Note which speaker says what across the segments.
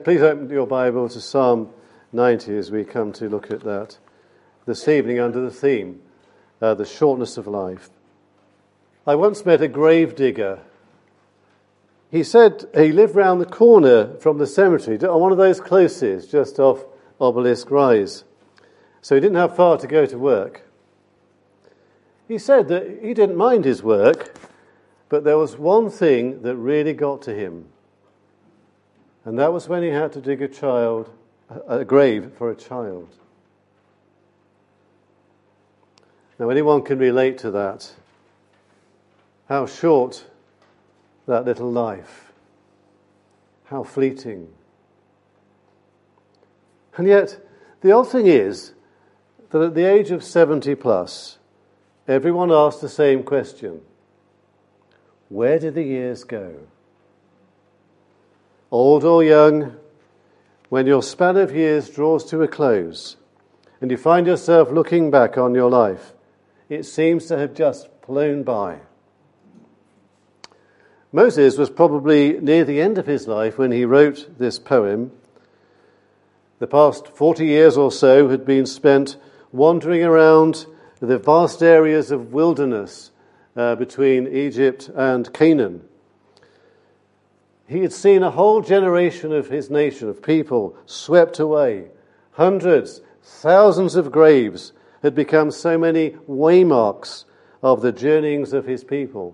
Speaker 1: Please open your Bible to Psalm 90 as we come to look at that this evening under the theme, the shortness of life. I once met a grave digger. He said he lived round the corner from the cemetery, on one of those closes just off Obelisk Rise. So he didn't have far to go to work. He said that he didn't mind his work, but there was one thing that really got to him. And that was when he had to dig a grave for a child. Now anyone can relate to that. How short that little life. How fleeting. And yet, the odd thing is that at the age of 70 plus, everyone asks the same question. Where did the years go? Old or young, when your span of years draws to a close and you find yourself looking back on your life, it seems to have just flown by. Moses was probably near the end of his life when he wrote this poem. The past 40 years or so had been spent wandering around the vast areas of wilderness between Egypt and Canaan. He had seen a whole generation of his nation, of people, swept away. Hundreds, thousands of graves had become so many waymarks of the journeyings of his people.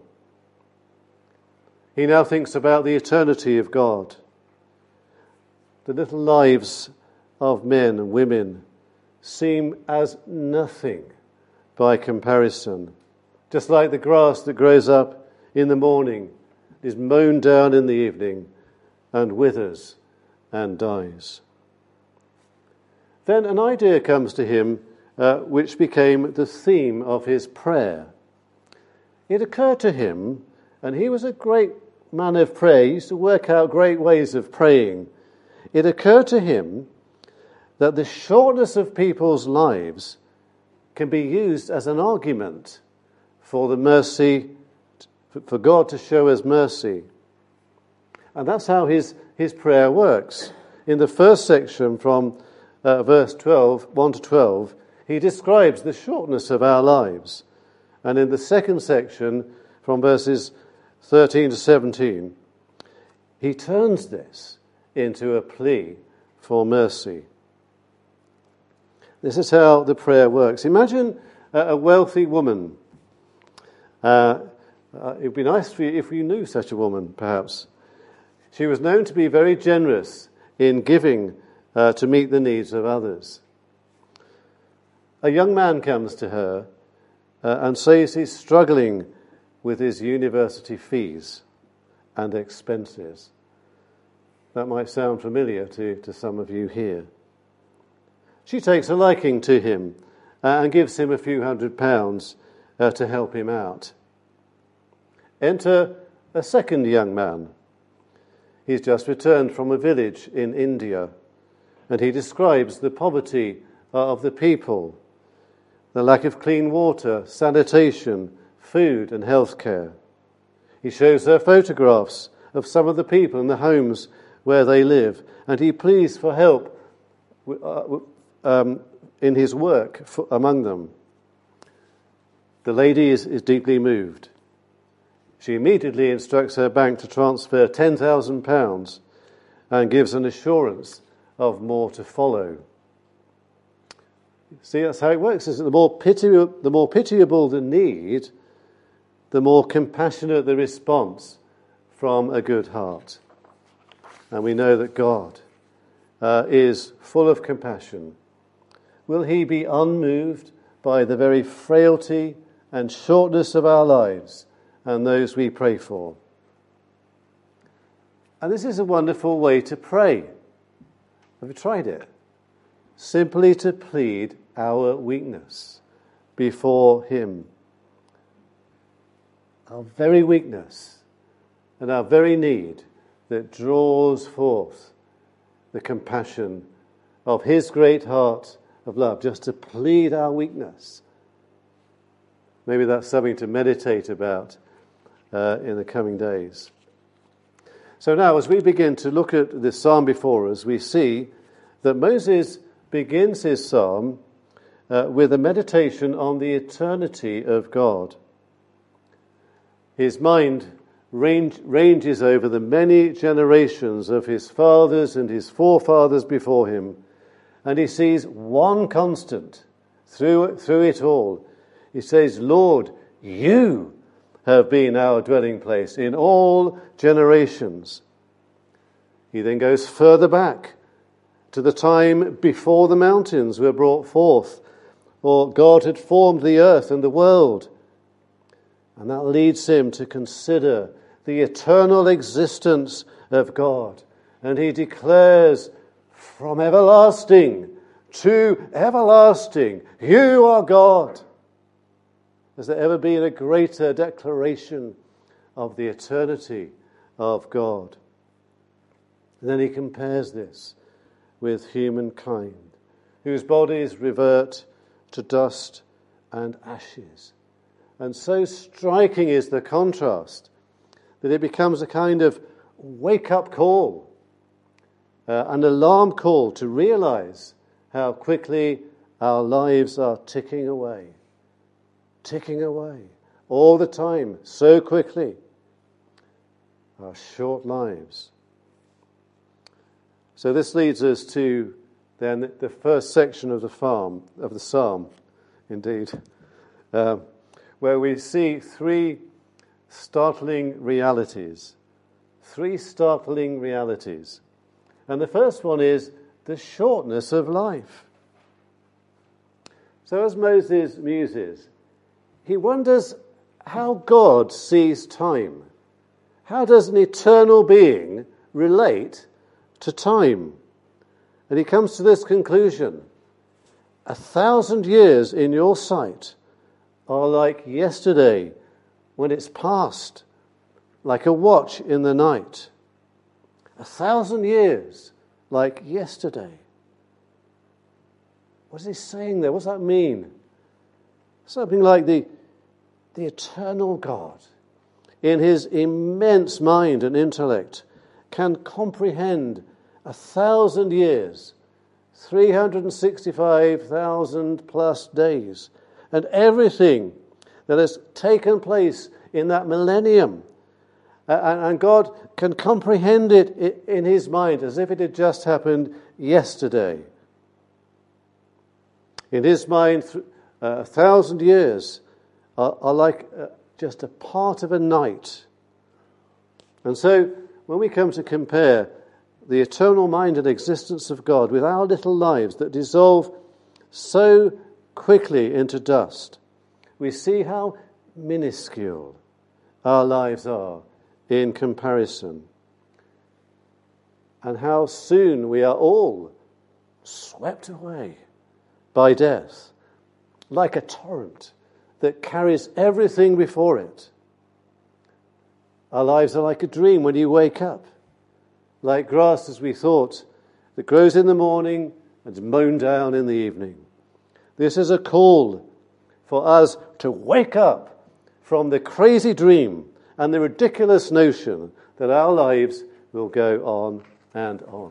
Speaker 1: He now thinks about the eternity of God. The little lives of men and women seem as nothing by comparison. Just like the grass that grows up in the morning is mown down in the evening and withers and dies. Then an idea comes to him which became the theme of his prayer. It occurred to him, and he was a great man of prayer, he used to work out great ways of praying. It occurred to him that the shortness of people's lives can be used as an argument for the mercy, for God to show us mercy. And that's how his prayer works. In the first section from verse 1 to 12, he describes the shortness of our lives. And in the second section, from verses 13 to 17, he turns this into a plea for mercy. This is how the prayer works. Imagine a wealthy woman. It would be nice for you if you knew such a woman, perhaps. She was known to be very generous in giving to meet the needs of others. A young man comes to her and says he's struggling with his university fees and expenses. That might sound familiar to some of you here. She takes a liking to him and gives him a few £100 to help him out. Enter a second young man. He's just returned from a village in India, and he describes the poverty of the people, the lack of clean water, sanitation, food and health care. He shows her photographs of some of the people in the homes where they live, and he pleads for help in his work among them. The lady is deeply moved. She immediately instructs her bank to transfer £10,000 and gives an assurance of more to follow. See, that's how it works. Isn't it? The more pitiable the need, the more compassionate the response from a good heart. And we know that God is full of compassion. Will he be unmoved by the very frailty and shortness of our lives and those we pray for? And this is a wonderful way to pray. Have you tried it? Simply to plead our weakness before him. Our very weakness and our very need that draws forth the compassion of his great heart of love, just to plead our weakness. Maybe that's something to meditate about in the coming days. So now, as we begin to look at this psalm before us, we see that Moses begins his psalm with a meditation on the eternity of God. His mind ranges over the many generations of his fathers and his forefathers before him, and he sees one constant through it all. He says, Lord, you have been our dwelling place in all generations. He then goes further back to the time before the mountains were brought forth, or God had formed the earth and the world. And that leads him to consider the eternal existence of God. And he declares, from everlasting to everlasting, you are God. Has there ever been a greater declaration of the eternity of God? And then he compares this with humankind, whose bodies revert to dust and ashes. And so striking is the contrast that it becomes a kind of wake-up call, an alarm call to realize how quickly our lives are ticking away all the time, so quickly. Our short lives. So this leads us to then the first section of the psalm, indeed, where we see three startling realities. And the first one is the shortness of life. So as Moses muses, he wonders how God sees time. How does an eternal being relate to time? And he comes to this conclusion: 1,000 years in your sight are like yesterday when it's past, like a watch in the night. 1,000 years like yesterday. What is he saying there? What does that mean? Something like the eternal God, in his immense mind and intellect, can comprehend 1,000 years, 365,000 plus days, and everything that has taken place in that millennium. And God can comprehend it in his mind as if it had just happened yesterday. In his mind, 1,000 years are like just a part of a night. And so, when we come to compare the eternal mind and existence of God with our little lives that dissolve so quickly into dust, we see how minuscule our lives are in comparison, and how soon we are all swept away by death, like a torrent that carries everything before it. Our lives are like a dream when you wake up, like grass, as we thought, that grows in the morning and is mown down in the evening. This is a call for us to wake up from the crazy dream and the ridiculous notion that our lives will go on and on.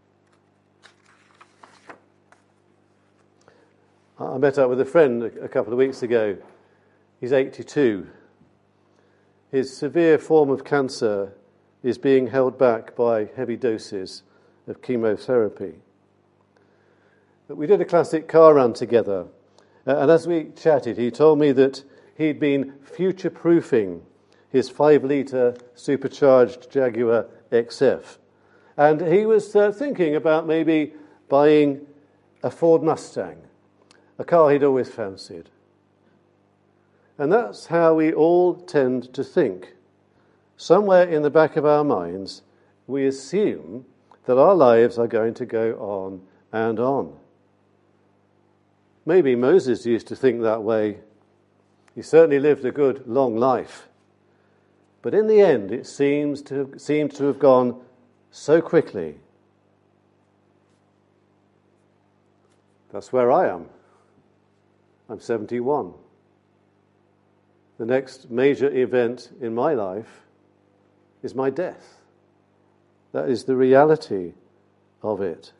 Speaker 1: I met up with a friend a couple of weeks ago. He's 82. His severe form of cancer is being held back by heavy doses of chemotherapy. But we did a classic car run together, and as we chatted, he told me that he'd been future-proofing his 5-litre supercharged Jaguar XF. And he was thinking about maybe buying a Ford Mustang, a car he'd always fancied. And that's how we all tend to think. Somewhere in the back of our minds, we assume that our lives are going to go on and on. Maybe Moses used to think that way. He certainly lived a good, long life. But in the end, it seemed to have gone so quickly. That's where I am. I'm 71. The next major event in my life is my death. That is the reality of it.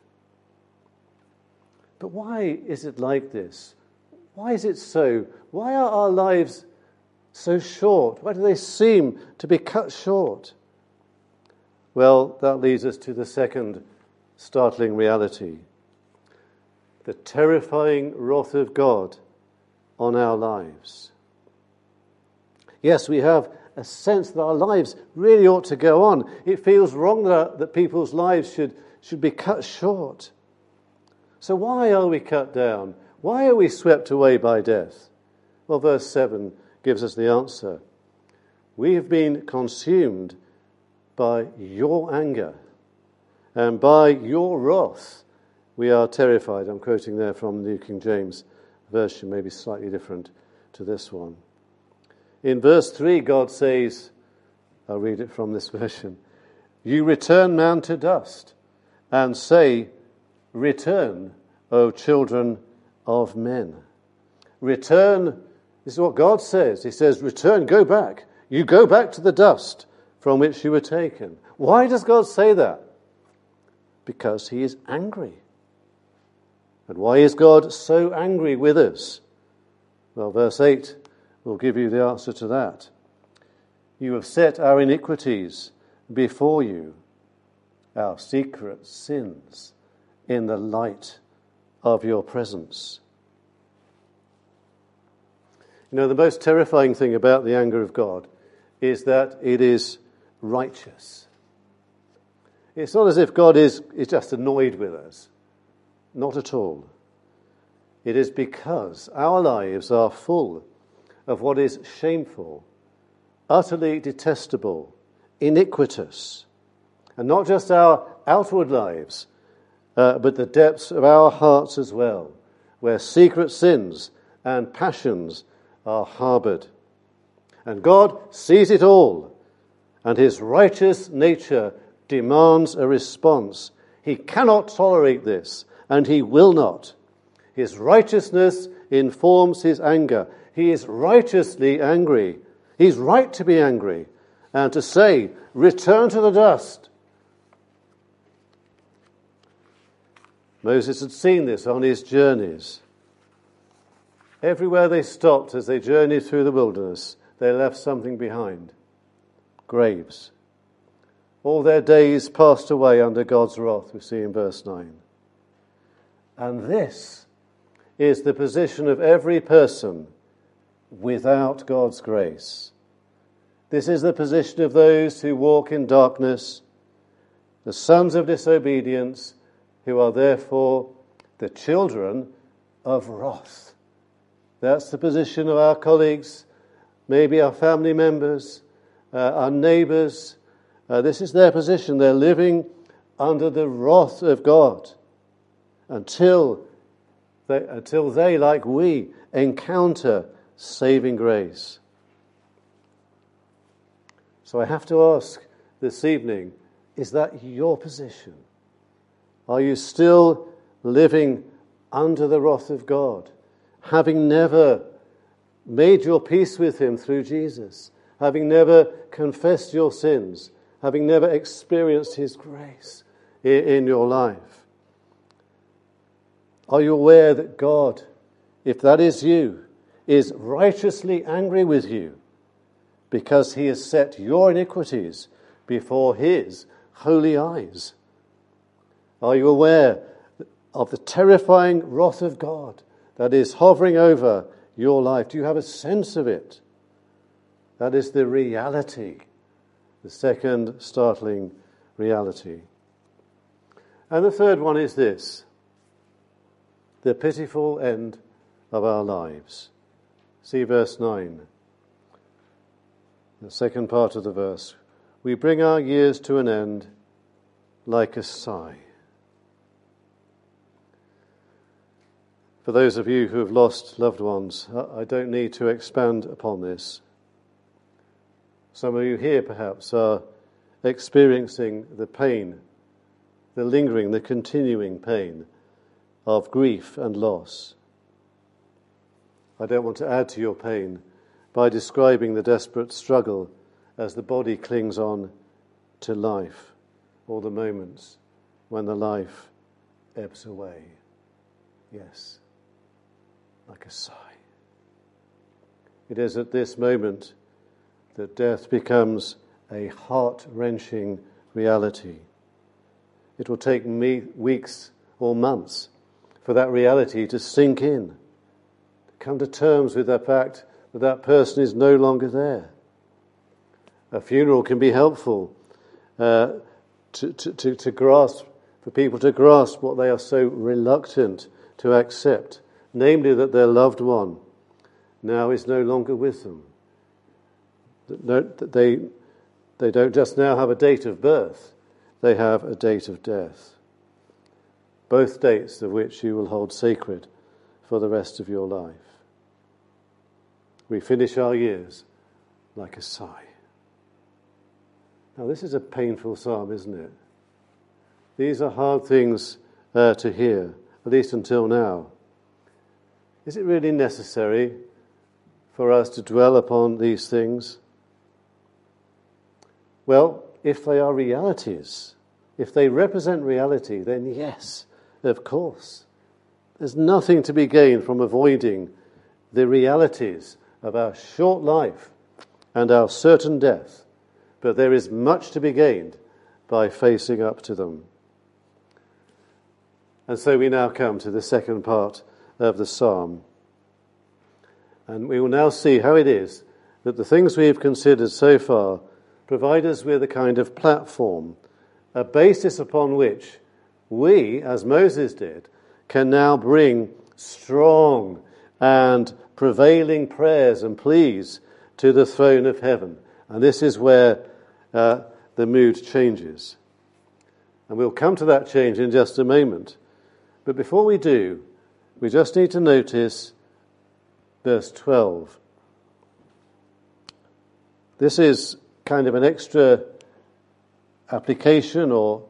Speaker 1: But why is it like this? Why is it so? Why are our lives so short? Why do they seem to be cut short? Well, that leads us to the second startling reality. The terrifying wrath of God on our lives. Yes, we have a sense that our lives really ought to go on. It feels wrong that people's lives should be cut short. So why are we cut down? Why are we swept away by death? Well, verse 7 gives us the answer. We have been consumed by your anger, and by your wrath we are terrified. I'm quoting there from the New King James Version, maybe slightly different to this one. In verse 3, God says, I'll read it from this version, you return man to dust, and say, return, O children of men. Return, this is what God says. He says, return, go back. You go back to the dust from which you were taken. Why does God say that? Because he is angry. And why is God so angry with us? Well, verse 8 will give you the answer to that. You have set our iniquities before you, our secret sins, in the light of your presence. You know, the most terrifying thing about the anger of God is that it is righteous. It's not as if God is just annoyed with us. Not at all. It is because our lives are full of what is shameful, utterly detestable, iniquitous. And not just our outward lives, but the depths of our hearts as well, where secret sins and passions are harboured. And God sees it all, and his righteous nature demands a response. He cannot tolerate this, and he will not. His righteousness informs his anger. He is righteously angry. He's right to be angry and to say, return to the dust. Moses had seen this on his journeys. Everywhere they stopped as they journeyed through the wilderness, they left something behind. Graves. All their days passed away under God's wrath, we see in verse 9. And this is the position of every person without God's grace. This is the position of those who walk in darkness, the sons of disobedience, who are therefore the children of wrath. That's the position of our colleagues, maybe our family members, our neighbours. This is their position. They're living under the wrath of God until they, like we, encounter saving grace. So I have to ask this evening, is that your position? Are you still living under the wrath of God, having never made your peace with him through Jesus, having never confessed your sins, having never experienced his grace in your life? Are you aware that God, if that is you, is righteously angry with you because he has set your iniquities before his holy eyes? Are you aware of the terrifying wrath of God that is hovering over your life? Do you have a sense of it? That is the reality, the second startling reality. And the third one is this: the pitiful end of our lives. See verse 9, the second part of the verse. We bring our years to an end like a sigh. For those of you who have lost loved ones, I don't need to expand upon this. Some of you here perhaps are experiencing the pain, the lingering, the continuing pain of grief and loss. I don't want to add to your pain by describing the desperate struggle as the body clings on to life. or the moments when the life ebbs away. Yes, like a sigh. It is at this moment that death becomes a heart-wrenching reality. It will take me weeks or months for that reality to sink in, to come to terms with the fact that that person is no longer there. A funeral can be helpful to grasp, for people to grasp what they are so reluctant to accept, namely that their loved one now is no longer with them. They don't just now have a date of birth, they have a date of death. Both dates of which you will hold sacred for the rest of your life. We finish our years like a sigh. Now this is a painful psalm, isn't it? These are hard things to hear, at least until now. Is it really necessary for us to dwell upon these things? Well, if they are realities, if they represent reality, then yes, of course. There's nothing to be gained from avoiding the realities of our short life and our certain death, but there is much to be gained by facing up to them. And so we now come to the second part of the psalm. And we will now see how it is that the things we have considered so far provide us with a kind of platform, a basis upon which we, as Moses did, can now bring strong and prevailing prayers and pleas to the throne of heaven. And this is where the mood changes. And we'll come to that change in just a moment. But before we do, we just need to notice verse 12. This is kind of an extra application or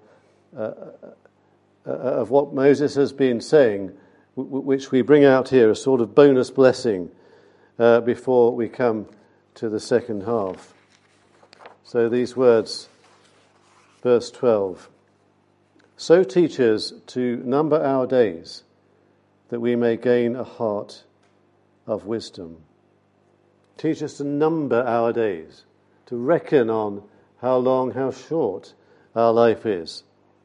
Speaker 1: of what Moses has been saying, which we bring out here, a sort of bonus blessing before we come to the second half. So these words, verse 12. So teach us to number our days, that we may gain a heart of wisdom. Teach us to number our days, to reckon on how long, how short our life is.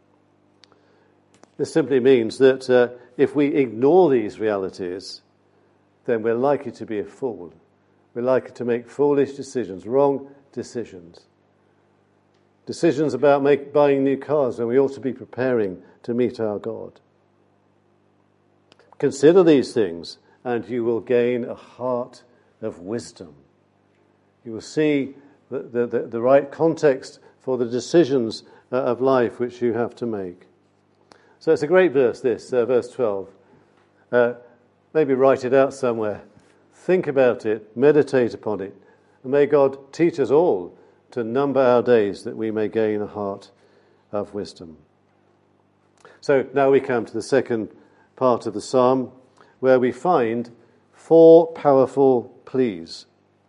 Speaker 1: This simply means that if we ignore these realities, then we're likely to be a fool. We're likely to make foolish decisions, wrong decisions. Decisions about buying new cars when we ought to be preparing to meet our God. Consider these things, and you will gain a heart of wisdom. You will see the right context for the decisions of life which you have to make. So it's a great verse, this, verse 12. Maybe write it out somewhere. Think about it, meditate upon it, and may God teach us all to number our days that we may gain a heart of wisdom. So now we come to the second part of the psalm, where we find 4 powerful pleas.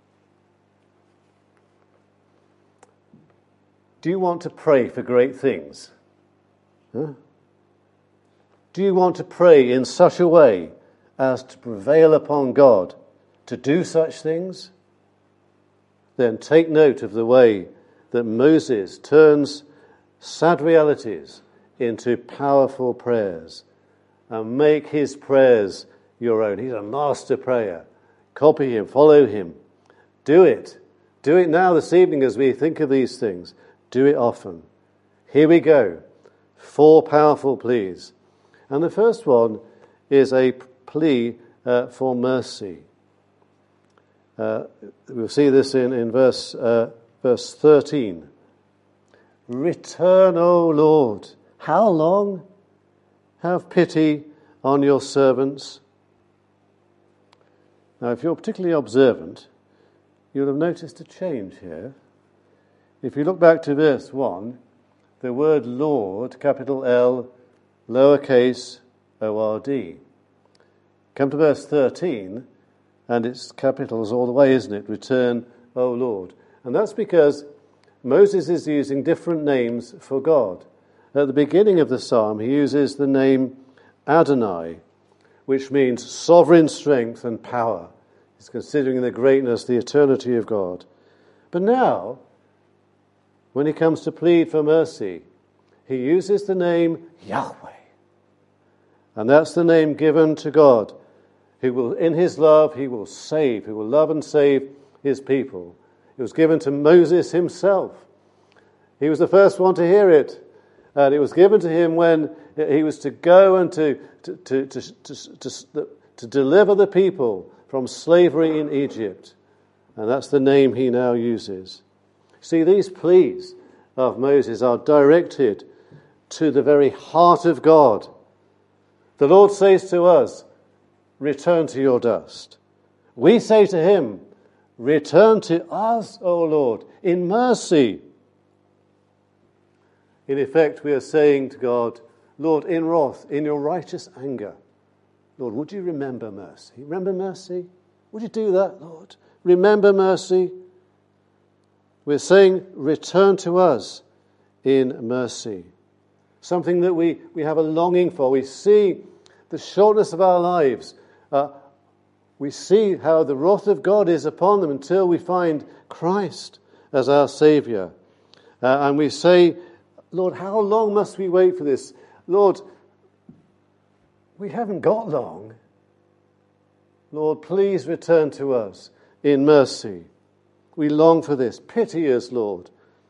Speaker 1: Do you want to pray for great things? Huh? Do you want to pray in such a way as to prevail upon God to do such things? Then take note of the way that Moses turns sad realities into powerful prayers, and make his prayers your own. He's a master prayer. Copy him, follow him. Do it. Do it now this evening as we think of these things. Do it often. Here we go. 4 powerful pleas. And the first one is a plea for mercy. We'll see this in verse 13. Return, O Lord. How long? Have pity on your servants. Now, if you're particularly observant, you'll have noticed a change here. If you look back to verse 1, the word Lord, capital L, lowercase O-R-D. Come to verse 13, and it's capitals all the way, isn't it? Return, O Lord. And that's because Moses is using different names for God. at the beginning of the psalm, he uses the name Adonai, which means sovereign strength and power. He's considering the greatness, the eternity of God. But now, when he comes to plead for mercy, he uses the name Yahweh. And that's the name given to God, who will, in his love, he will save, who will love and save his people. It was given to Moses himself. He was the first one to hear it. And it was given to him when he was to go and to deliver the people from slavery in Egypt. And that's the name he now uses. See, these pleas of Moses are directed to the very heart of God. The Lord says to us, return to your dust. We say to him, return to us, O Lord, in mercy. In effect, we are saying to God, Lord, in wrath, in your righteous anger, Lord, would you remember mercy? Remember mercy? Would you do that, Lord? Remember mercy? We're saying, return to us in mercy. Something that we have a longing for. We see the shortness of our lives. We see how the wrath of God is upon them until we find Christ as our Saviour. And we say, Lord, how long must we wait for this? Lord, we haven't got long. Lord, please return to us in mercy. We long for this. Pity us, Lord.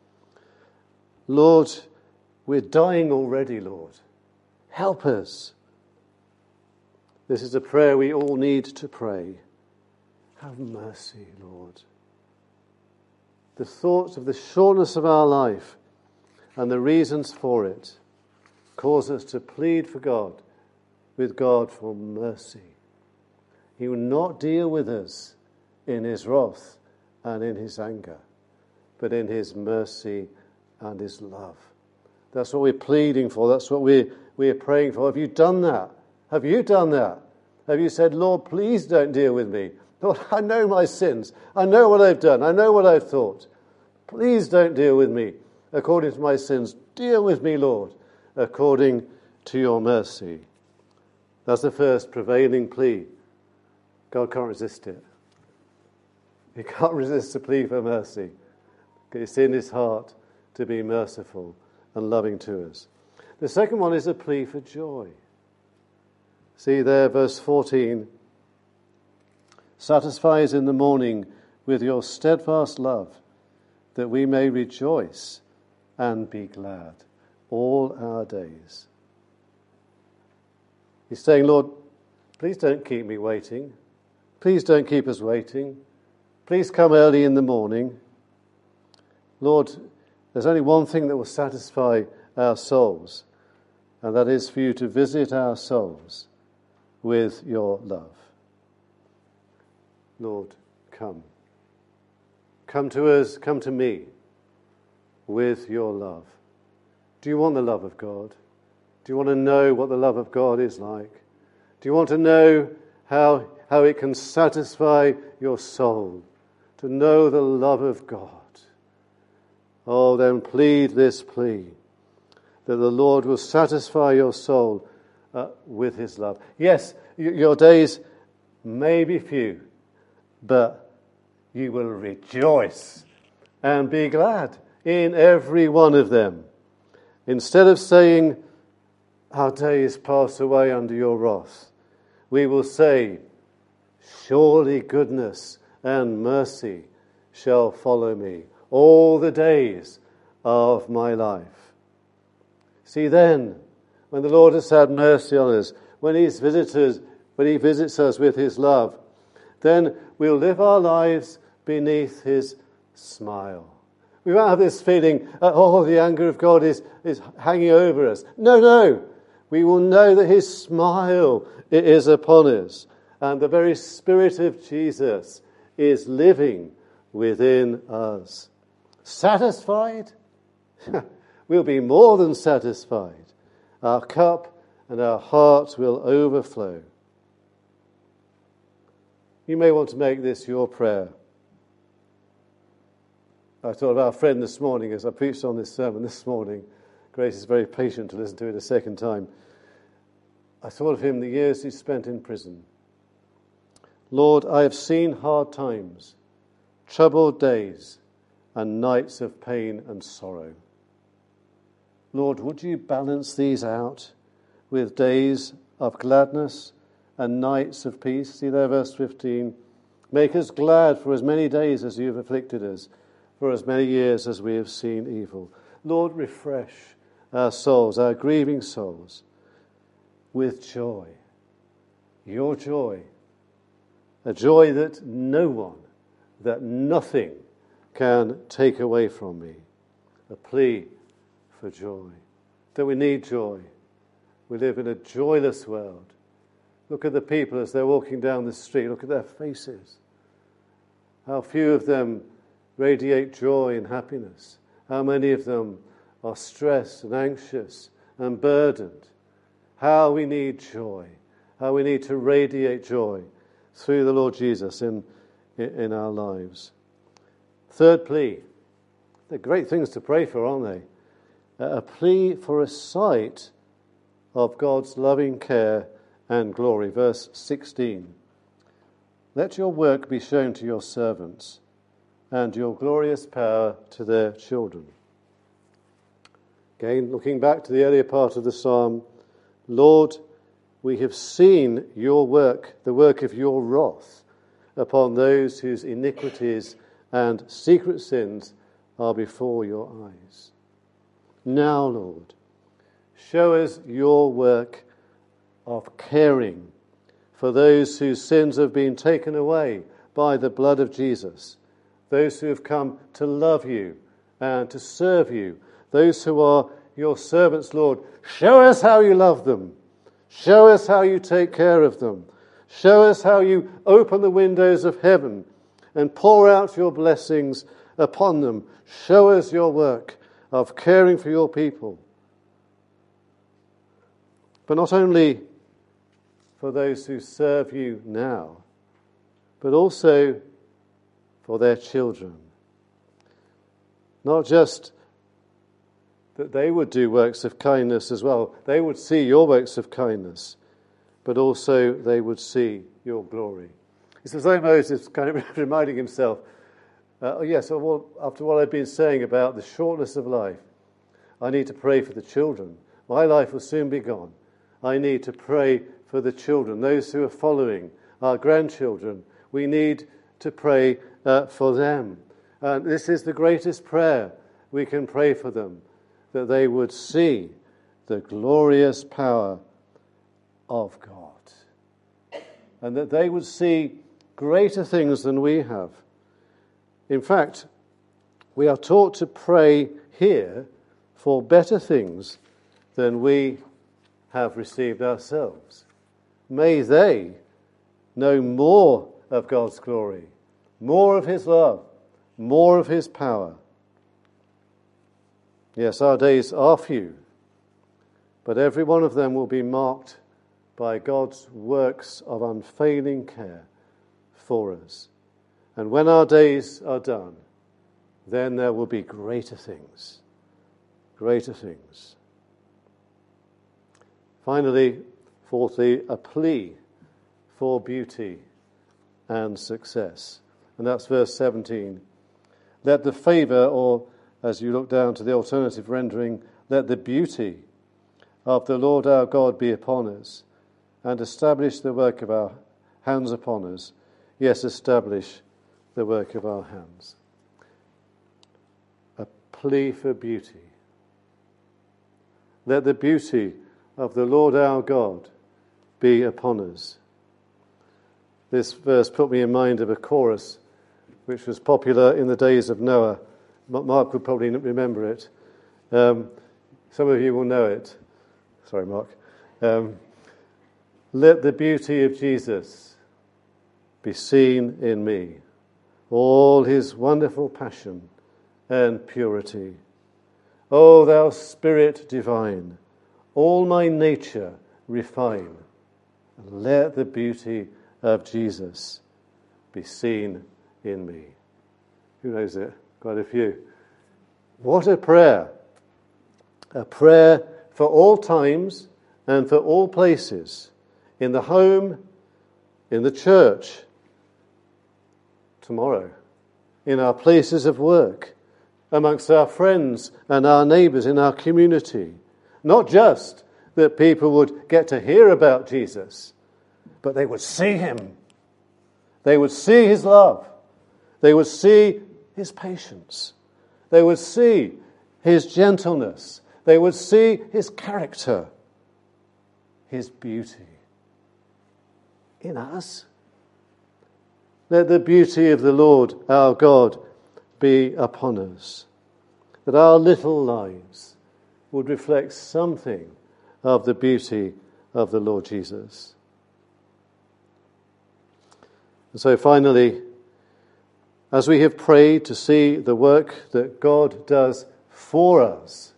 Speaker 1: Lord, we're dying already, Lord. Help us. This is a prayer we all need to pray. Have mercy, Lord. The thoughts of the shortness of our life and the reasons for it cause us to plead with God for mercy. He will not deal with us in his wrath and in his anger, but in his mercy and his love. That's what we're pleading for. That's what we're praying for. Have you done that? Have you done that? Have you said, Lord, please don't deal with me? Lord, I know my sins. I know what I've done. I know what I've thought. Please don't deal with me according to my sins. Deal with me, Lord, according to your mercy. That's the first prevailing plea. God can't resist it. He can't resist a plea for mercy. It's in his heart to be merciful and loving to us. The second one is a plea for joy. See there, verse 14. Satisfy us in the morning with your steadfast love, that we may rejoice and be glad all our days. He's saying, Lord, please don't keep me waiting. Please don't keep us waiting. Please come early in the morning. Lord, there's only one thing that will satisfy our souls, and that is for you to visit our souls with your love. Lord, come. Come to us, come to me with your love. Do you want the love of God? Do you want to know what the love of God is like? Do you want to know how it can satisfy your soul? To know the love of God. Oh, then plead this plea, that the Lord will satisfy your soul with his love. Yes, your days may be few, but you will rejoice and be glad in every one of them. Instead of saying, our days pass away under your wrath, we will say, surely goodness and mercy shall follow me all the days of my life. See then, when the Lord has had mercy on us, when he visits us with his love, then we'll live our lives beneath his smile. We won't have this feeling, the anger of God is hanging over us. No. We will know that his smile is upon us, and the very Spirit of Jesus is living within us. Satisfied? We'll be more than satisfied. Our cup and our heart will overflow. You may want to make this your prayer. I thought of our friend this morning as I preached on this sermon this morning, Grace is very patient to listen to it a second time. I thought of him the years he spent in prison. Lord, I have seen hard times, troubled days, and nights of pain and sorrow. Lord, would you balance these out with days of gladness and nights of peace? See there, verse 15. Make us glad for as many days as you have afflicted us, for as many years as we have seen evil. Lord, refresh our souls, our grieving souls, with joy. Your joy. A joy that no one, that nothing can take away from me. A plea for joy. That we need joy. We live in a joyless world. Look at the people as they're walking down the street. Look at their faces. How few of them radiate joy and happiness. How many of them are stressed and anxious and burdened. How we need joy. How we need to radiate joy through the Lord Jesus in our lives. Third plea. They're great things to pray for, aren't they? A plea for a sight of God's loving care and glory. Verse 16. Let your work be shown to your servants, and your glorious power to their children. Again, looking back to the earlier part of the psalm, Lord, we have seen your work, the work of your wrath, upon those whose iniquities and secret sins are before your eyes. Now, Lord, show us your work of caring for those whose sins have been taken away by the blood of Jesus, those who have come to love you and to serve you, those who are your servants, Lord. Show us how you love them. Show us how you take care of them. Show us how you open the windows of heaven and pour out your blessings upon them. Show us your work of caring for your people. But not only for those who serve you now, but also for their children. Not just that they would do works of kindness as well. They would see your works of kindness, but also they would see your glory. It's as though Moses kind of reminding himself, after what I've been saying about the shortness of life, I need to pray for the children. My life will soon be gone. I need to pray for the children, those who are following, our grandchildren. We need to pray for them. And this is the greatest prayer we can pray for them, that they would see the glorious power of God, and that they would see greater things than we have. In fact, we are taught to pray here for better things than we have received ourselves. May they know more of God's glory, more of his love, more of his power. Yes, our days are few, but every one of them will be marked by God's works of unfailing care for us. And when our days are done, then there will be greater things. Greater things. Finally, fourthly, a plea for beauty and success. And that's verse 17. Let the favour, or as you look down to the alternative rendering, let the beauty of the Lord our God be upon us, and establish the work of our hands upon us. Yes, establish the work of our hands. A plea for beauty. Let the beauty of the Lord our God be upon us. This verse put me in mind of a chorus which was popular in the days of Noah. Mark would probably remember it. Some of you will know it. Sorry, Mark. Let the beauty of Jesus be seen in me, all his wonderful passion and purity. O thou Spirit divine, all my nature refine, and let the beauty of Jesus be seen in me. Who knows it? Quite a few. What a prayer. a prayer for all times and for all places, in the home, in the church, tomorrow, in our places of work, amongst our friends and our neighbours in our community. Not just that people would get to hear about Jesus, but they would see him. They would see his love. They would see his patience. They would see his gentleness. They would see his character, his beauty in us. Let the beauty of the Lord our God be upon us, that our little lives would reflect something of the beauty of the Lord Jesus. And so finally, as we have prayed to see the work that God does for us,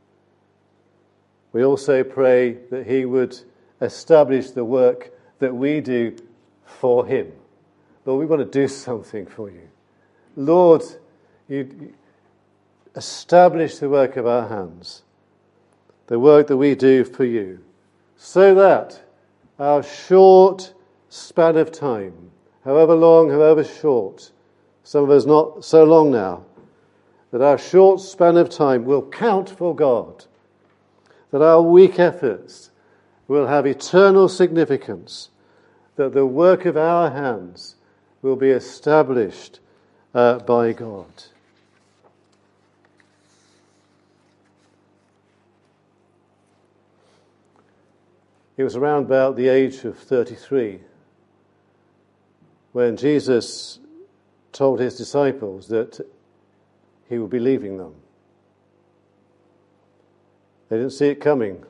Speaker 1: we also pray that he would establish the work that we do for him. Lord, we want to do something for you. Lord, you establish the work of our hands, the work that we do for you, so that our short span of time, however long, however short, some of us not so long now, that our short span of time will count for God, that our weak efforts will have eternal significance, that the work of our hands will be established by God. It was around about the age of 33 when Jesus told his disciples that he would be leaving them. They didn't see it coming.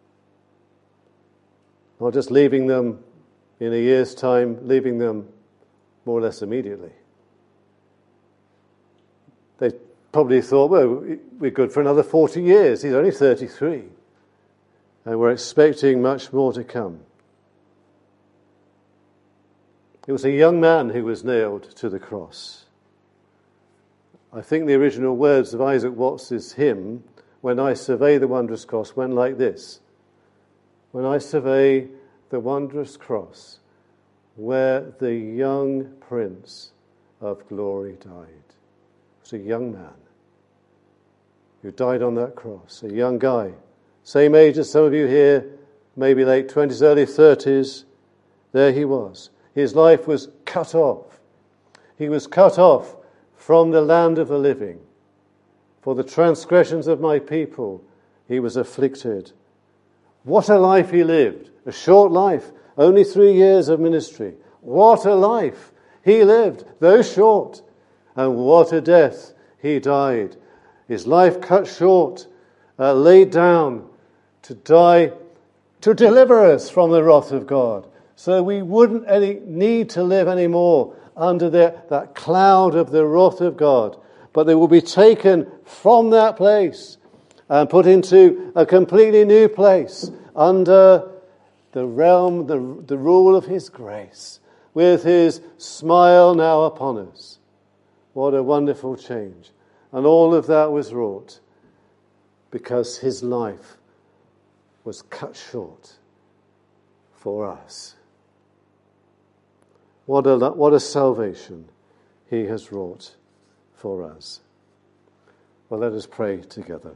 Speaker 1: Not just leaving them in a year's time, leaving them more or less immediately. They probably thought, well, we're good for another 40 years. He's only 33. And we're expecting much more to come. It was a young man who was nailed to the cross. I think the original words of Isaac Watts's hymn, "When I survey the wondrous cross," went like this: "When I survey the wondrous cross, where the young Prince of Glory died." It was a young man who died on that cross, a young guy, same age as some of you here, maybe late 20s, early 30s. There he was. His life was cut off. He was cut off from the land of the living. For the transgressions of my people he was afflicted. What a life he lived. A short life. Only 3 years of ministry. What a life he lived, though short. And what a death he died. His life cut short, laid down to die, to deliver us from the wrath of God. So we wouldn't need to live anymore under that cloud of the wrath of God. But they will be taken from that place and put into a completely new place under the realm, the rule of his grace, with his smile now upon us. What a wonderful change. And all of that was wrought because his life was cut short for us. What a salvation he has wrought for us. Well, let us pray together.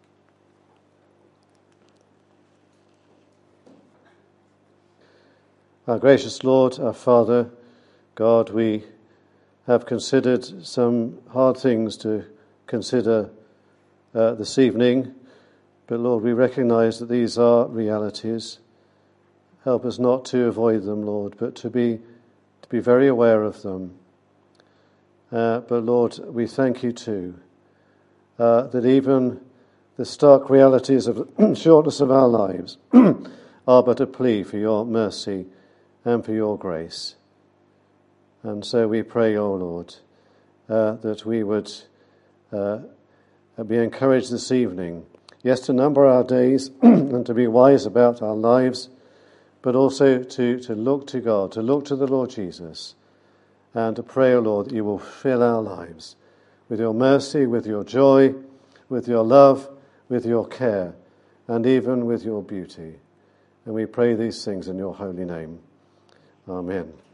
Speaker 1: Our gracious Lord, our Father, God, we have considered some hard things to consider this evening, but Lord, we recognize that these are realities. Help us not to avoid them, Lord, but to be very aware of them. But Lord, we thank you too, that even the stark realities of the shortness of our lives are but a plea for your mercy and for your grace. And so we pray, O Lord, that we would be encouraged this evening, yes, to number our days and to be wise about our lives, but also to look to God, to look to the Lord Jesus, and to pray, O Lord, that you will fill our lives with your mercy, with your joy, with your love, with your care, and even with your beauty. And we pray these things in your holy name. Amen.